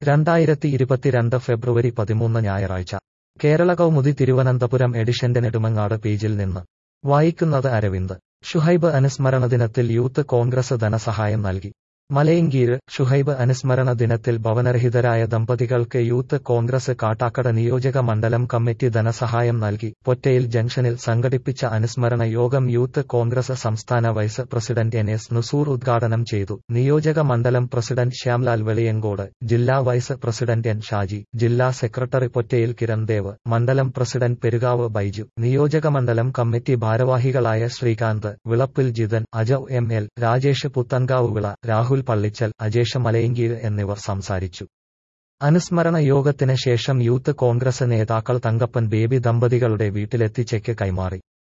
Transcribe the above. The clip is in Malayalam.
2022 ഫെബ്രുവരി 13 ഞായറാഴ്ച കേരള കൗമുദി തിരുവനന്തപുരം എഡിഷന്റെ നെടുമങ്ങാട് പേജിൽ നിന്ന് വായിക്കുന്നത് അരവിന്ദ്. ഷുഹൈബ് അനുസ്മരണ ദിനത്തിൽ യൂത്ത് കോൺഗ്രസ് ധനസഹായം നൽകി. മലയങ്കീര്. ഷുഹൈബ് അനുസ്മരണ ദിനത്തിൽ ഭവനരഹിതരായ ദമ്പതികൾക്ക് യൂത്ത് കോൺഗ്രസ് കാട്ടാക്കട നിയോജക മണ്ഡലം കമ്മിറ്റി ധനസഹായം നൽകി. പൊറ്റയിൽ ജംഗ്ഷനിൽ സംഘടിപ്പിച്ച അനുസ്മരണ യോഗം യൂത്ത് കോൺഗ്രസ് സംസ്ഥാന വൈസ് പ്രസിഡന്റ് NS നുസൂർ ഉദ്ഘാടനം ചെയ്തു. നിയോജക മണ്ഡലം പ്രസിഡന്റ് ശ്യാംലാൽ വെളിയങ്കോട്, ജില്ലാ വൈസ് പ്രസിഡന്റ് N ഷാജി, ജില്ലാ സെക്രട്ടറി പൊറ്റയിൽ കിരൺ ദേവ്, മണ്ഡലം പ്രസിഡന്റ് പെരുകാവ് ബൈജു, നിയോജക മണ്ഡലം കമ്മിറ്റി ഭാരവാഹികളായ ശ്രീകാന്ത്, വിളപ്പിൽ ജിതൻ, അജൗ ML, രാജേഷ് പുത്തൻകാവ് വിള, രാഹുൽ പള്ളിച്ചൽ, അജേഷ് മലയങ്കീര് എന്നിവർ സംസാരിച്ചു. അനുസ്മരണ യോഗത്തിന് ശേഷം യൂത്ത് കോൺഗ്രസ് നേതാക്കൾ തങ്കപ്പൻ ബേബി ദമ്പതികളുടെ വീട്ടിലെത്തി ചെക്ക് കൈമാറി.